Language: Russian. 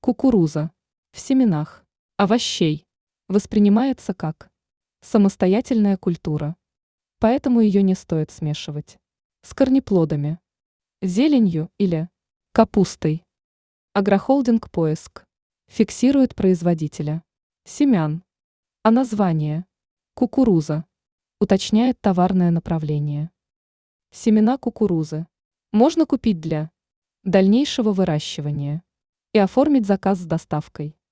Кукуруза в семенах овощей воспринимается как самостоятельная культура, поэтому ее не стоит смешивать с корнеплодами, зеленью или капустой. Агрохолдинг «Поиск» фиксирует производителя семян, а название кукуруза уточняет товарное направление. Семена кукурузы можно купить для дальнейшего выращивания и оформить заказ с доставкой.